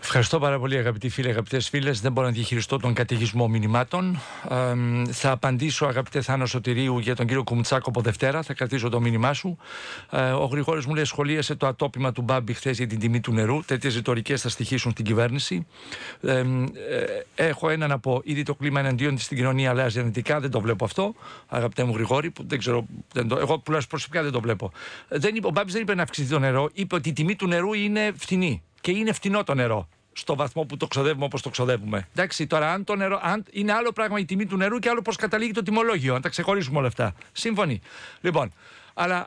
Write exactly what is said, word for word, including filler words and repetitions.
Ευχαριστώ πάρα πολύ, αγαπητοί φίλοι, αγαπητές φίλες. Δεν μπορώ να διαχειριστώ τον καταιγισμό μηνυμάτων. Ε, θα απαντήσω, αγαπητέ Θάνο Σωτηρίου, για τον κύριο Κουμουτσάκο από Δευτέρα. Θα κρατήσω το μήνυμά σου. Ε, ο Γρηγόρης μου λέει: σχολίασε το ατόπιμα του Μπάμπη χθες για την τιμή του νερού. Τέτοιες ρητορικές θα στοιχήσουν στην κυβέρνηση. Ε, ε, έχω ένα να πω: ήδη το κλίμα εναντίον της στην κοινωνία αλλάζει αρνητικά. Δεν το βλέπω αυτό, αγαπητέ μου Γρηγόρη. Που δεν ξέρω, δεν το, εγώ τουλάχιστον προσωπικά δεν το βλέπω. Δεν είπε, ο Μπάμπης δεν είπε να αυξηθεί το νερό. Είπε ότι η τιμή του νερού είναι φθηνή. Και είναι φτηνό το νερό. Στο βαθμό που το ξοδεύουμε όπως το ξοδεύουμε. Εντάξει, τώρα, αν το νερό. Αν είναι άλλο πράγμα η τιμή του νερού και άλλο πώς καταλήγει το τιμολόγιο. Αν τα ξεχωρίσουμε όλα αυτά. Σύμφωνοι. Λοιπόν, αλλά